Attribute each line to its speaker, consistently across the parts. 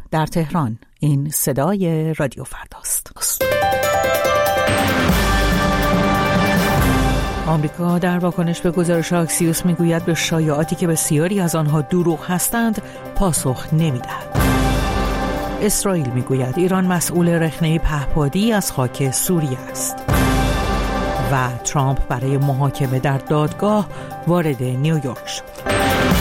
Speaker 1: در تهران. این صدای رادیو فرداست. آمریکا در واکنش به گزارش آکسیوس میگوید به شایعاتی که بسیاری از آنها دروغ هستند پاسخ نمیدهد. اسرائیل میگوید ایران مسئول رخنه پهپادی از خاک سوریه است. و ترامپ برای محاکمه در دادگاه وارد نیویورک شد.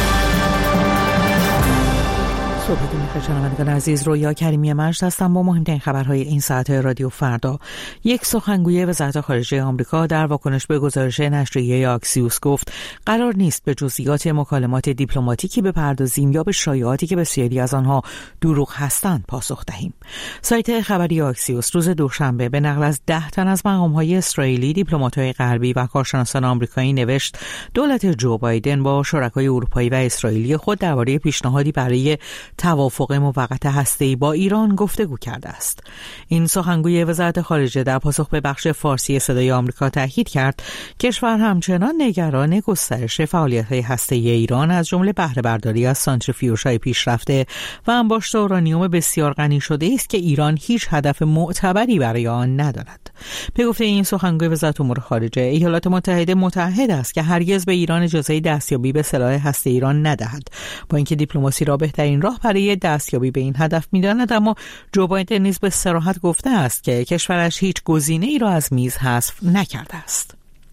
Speaker 1: صبحتون بخیر شنوندگان عزیز، رویا کریمی مجد هستم با مهمترین خبرهای این ساعت رادیو فردا. یک سخنگوی وزارت خارجه آمریکا در واکنش به گزارش نشریه آکسیوس گفت قرار نیست به جزئیات مکالمات دیپلماتیکی بپردازیم یا به شایعاتی که بسیاری از آنها دروغ هستند پاسخ دهیم. سایت خبری آکسیوس روز دوشنبه به نقل از 10 تن از مقام‌های اسرائیلی، دیپلمات‌های غربی و کارشناسان آمریکایی نوشت دولت جو بایدن با شرکای اروپایی و اسرائیلی خود درباره پیشنهادی برای توافق موقت هسته‌ای با ایران گفتگو کرده است. این سخنگوی وزارت خارجه در پاسخ به بخش فارسی صدای آمریکا تاکید کرد کشور همچنان نگران گسترش فعالیت‌های هسته‌ای ایران از جمله بهره برداری از سانتریفیوژهای پیشرفته و انباشت اورانیوم بسیار غنی شده است که ایران هیچ هدف معتبری برای آن ندارد. به گفته این سخنگوی وزارت امور خارجه، ایالات متحده متعهد است که هرگز به ایران اجازه دستیابی به سلاح هسته ایران ندهد. با اینکه دیپلماسی را بهترین راه برای دستیابی به این هدف می‌داند، اما جو بایدن نیز به صراحت گفته است که کشورش هیچ گزینه‌ای را از میز حذف نکرده است.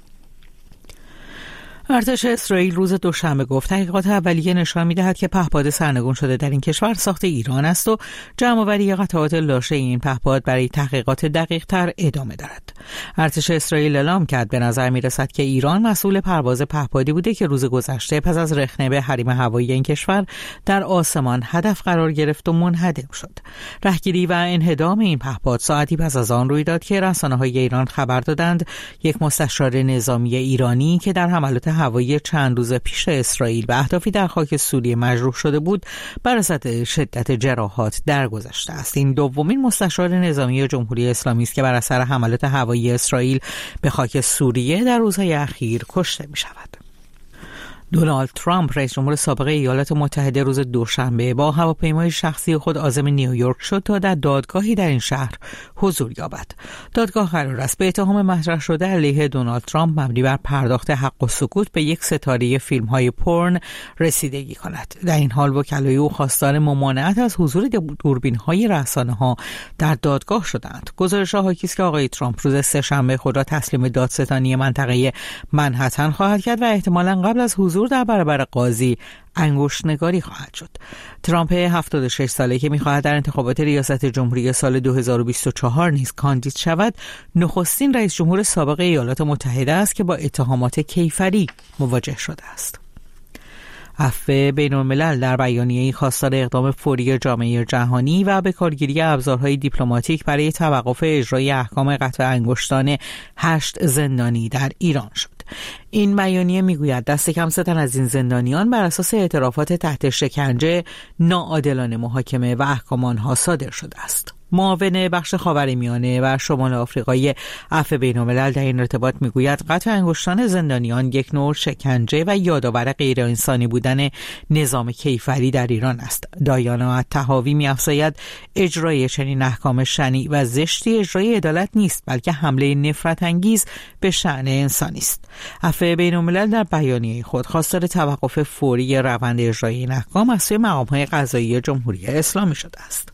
Speaker 1: ارتش اسرائیل روز دوشنبه گفت تحقیقات اولیه نشان می‌دهد که پهپاد سرنگون شده در این کشور ساخت ایران است و جمع‌آوری قطعات لاشه این پهپاد برای تحقیقات دقیق‌تر ادامه دارد. ارتش اسرائیل اعلام کرد به نظر می‌رسد که ایران مسئول پرواز پهپادی بوده که روز گذشته پس از رخنه به حریم هوایی این کشور در آسمان هدف قرار گرفت و منهدم شد. رهگیری و انهدام این پهپاد ساعتی پس از آن روی داد که رسانه‌های ایران خبر دادند یک مستشار نظامی ایرانی که در حملات هوایی چند روز پیش اسرائیل به اهدافی در خاک سوریه مجروح شده بود بر اثر شدت جراحات درگذشته است. این دومین مستشار نظامی جمهوری اسلامی است که بر اثر حملات هوایی اسرائیل به خاک سوریه در روزهای اخیر کشته می شود. دونالد ترامپ رئیس جمهور سابق ایالات متحده روز دوشنبه با هواپیمای شخصی خود عازم نیویورک شد تا در دادگاهی در این شهر حضور یابد. دادگاه قرار است به اتهام مطرح شده علیه دونالد ترامپ مبنی بر پرداخت حق و سکوت به یک ستاره فیلم‌های پورن رسیدگی کند. در این حال وکلای او خواستار ممانعت از حضور دوربین‌های رسانه‌ها در دادگاه شدند. گزارش‌ها حاکی است که آقای ترامپ روز سه‌شنبه خود را تسلیم دادستانی منطقه منهتن خواهد کرد و احتمالاً قبل از حضور در برابر قاضی انگشت‌نگاری خواهد شد. ترامپ 76 ساله که می‌خواهد در انتخابات ریاست جمهوری سال 2024 نیز کاندید شود، نخستین رئیس جمهور سابق ایالات متحده است که با اتهامات کیفری مواجه شده است. عفو بین‌الملل در بیانیه‌ای خواستار اقدام فوری جامعه جهانی و به کارگیری ابزارهای دیپلماتیک برای توقف اجرای احکام قطع انگشتان 8 زندانی در ایران شد. این بیانیه میگوید دست کم 3 تن از این زندانیان بر اساس اعترافات تحت شکنجه ناعادلانه محاکمه و احکام آنها صادر شده است. معاون بخش خاورمیانه و شمال آفریقای عفو بین‌الملل در این ارتباط میگوید قطع انگشتان زندانیان یک نوع شکنجه و یادآور غیر انسانی بودن نظام کیفری در ایران است. دایانا الطحاوی می‌افزاید اجرای چنین احکام شنیع و زشتی اجرای عدالت نیست، بلکه حمله نفرت انگیز به شأن انسانی است. عفو بین‌الملل در بیانیه خود خواستار توقف فوری روند اجرای این احکام از سوی مقام‌های قضایی جمهوری اسلامی شده است.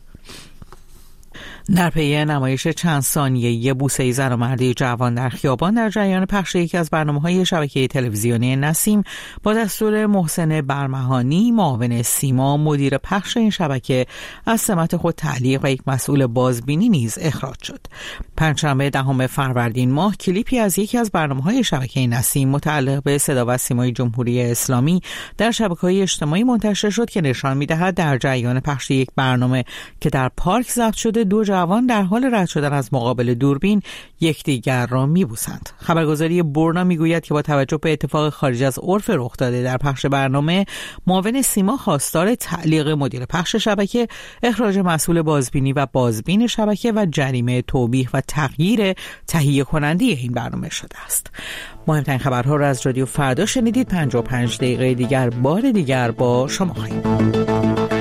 Speaker 1: در پی نمایش چند ثانیه‌ای بوسه زن و مردی جوان در خیابان در جریان پخش یکی از برنامه‌های شبکه تلویزیونی نسیم با دستور محسن برمهانی، معاون سیما، مدیر پخش این شبکه، از سمت خود تعلیق و یک مسئول بازبینی نیز اخراج شد. پنجشنبه 10 فروردین ماه کلیپی از یکی از برنامه‌های شبکه نسیم متعلق به صدا و سیمای جمهوری اسلامی در شبکه‌های اجتماعی منتشر شد که نشان می‌دهد در جریان پخش یک برنامه که در پارک ضبط شده دو جوان در حال رد شدن از مقابل دوربین یکدیگر را میبوسند. خبرگزاری برنا میگوید که با توجه به اتفاق خارج از عرف رخ داده در پخش برنامه، معاون سیما خواستار تعلیق مدیر پخش شبکه، اخراج مسئول بازبینی و بازبین شبکه و جریمه توبیخ و تغییر تهیه کننده این برنامه شده است. مهمترین خبرها را از رادیو فردا شنیدید. 55 دقیقه دیگر بار دیگر با شما خواهیم.